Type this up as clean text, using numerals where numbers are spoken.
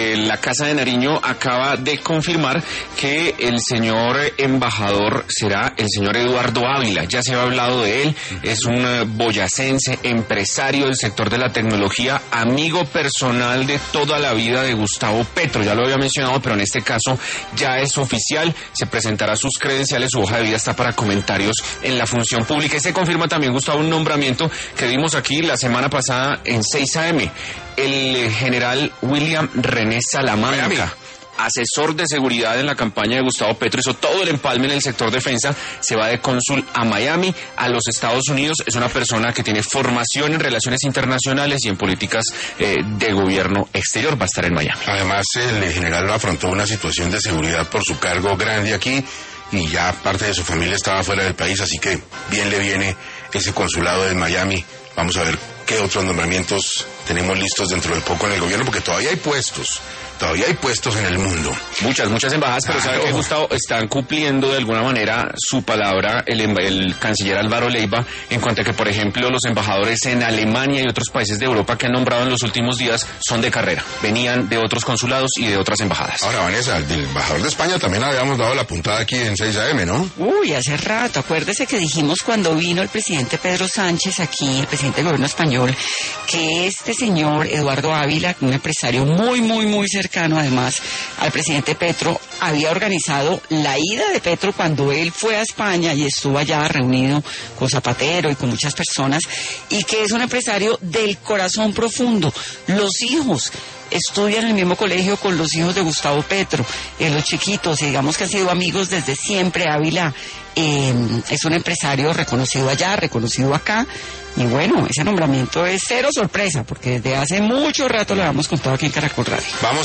la Casa de Nariño acaba de confirmar que el señor embajador será el señor Eduardo Ávila. Ya se ha hablado de él, es un boyacense, empresario del sector de la tecnología, amigo personal de toda la vida de Gustavo Petro. Ya lo había mencionado, pero en este caso ya es oficial. Se presentará sus credenciales, su hoja de vida está para comentarios en la función pública. Y se confirma también, Gustavo, un nombramiento que vimos aquí la semana pasada en 6 AM. El general William René Salamanca, asesor de seguridad en la campaña de Gustavo Petro, hizo todo el empalme en el sector defensa, se va de cónsul a Miami, a los Estados Unidos. Es una persona que tiene formación en relaciones internacionales y en políticas de gobierno exterior. Va a estar en Miami. Además, el general afrontó una situación de seguridad por su cargo grande aquí y ya parte de su familia estaba fuera del país, así que bien le viene ese consulado de Miami. Vamos a ver qué otros nombramientos tenemos listos dentro de poco en el gobierno, porque todavía hay puestos en el mundo. Muchas embajadas, pero sabe que, Gustavo, están cumpliendo de alguna manera su palabra el canciller Álvaro Leiva en cuanto a que, por ejemplo, los embajadores en Alemania y otros países de Europa que han nombrado en los últimos días son de carrera, venían de otros consulados y de otras embajadas. Ahora, Vanessa, del embajador de España también habíamos dado la puntada aquí en 6 AM, ¿no? Uy, hace rato. Acuérdese que dijimos cuando vino el presidente Pedro Sánchez aquí, el presidente del gobierno español, que este señor Eduardo Ávila, un empresario muy cercano además al presidente Petro, había organizado la ida de Petro cuando él fue a España y estuvo allá reunido con Zapatero y con muchas personas, y que es un empresario del corazón profundo. Los hijos estudian en el mismo colegio con los hijos de Gustavo Petro, los chiquitos, y digamos que han sido amigos desde siempre. Ávila es un empresario reconocido allá, reconocido acá, y bueno, ese nombramiento es cero sorpresa, porque desde hace mucho rato lo habíamos contado aquí en Caracol Radio. Vamos